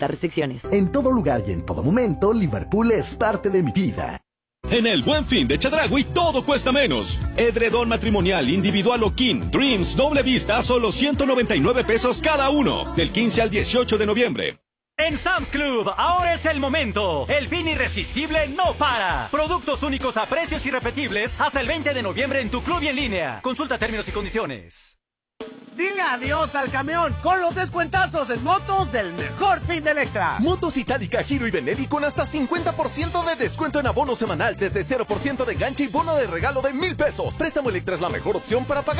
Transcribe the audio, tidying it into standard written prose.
Restricciones. En todo lugar y en todo momento, Liverpool es parte de mi vida. En el Buen Fin de Chedraui todo cuesta menos. Edredón matrimonial individual o King Dreams doble vista a solo 199 pesos cada uno. Del 15 al 18 de noviembre. En Sam's Club, ahora es el momento. El fin irresistible no para. Productos únicos a precios irrepetibles hasta el 20 de noviembre en tu club y en línea. Consulta términos y condiciones. Dile adiós al camión con los descuentazos en motos del mejor fin de Electra. Motos Itálica, Giro y Benelli con hasta 50% de descuento en abono semanal desde 0% de enganche y bono de regalo de 1,000 pesos. Préstamo Electra es la mejor opción para pagar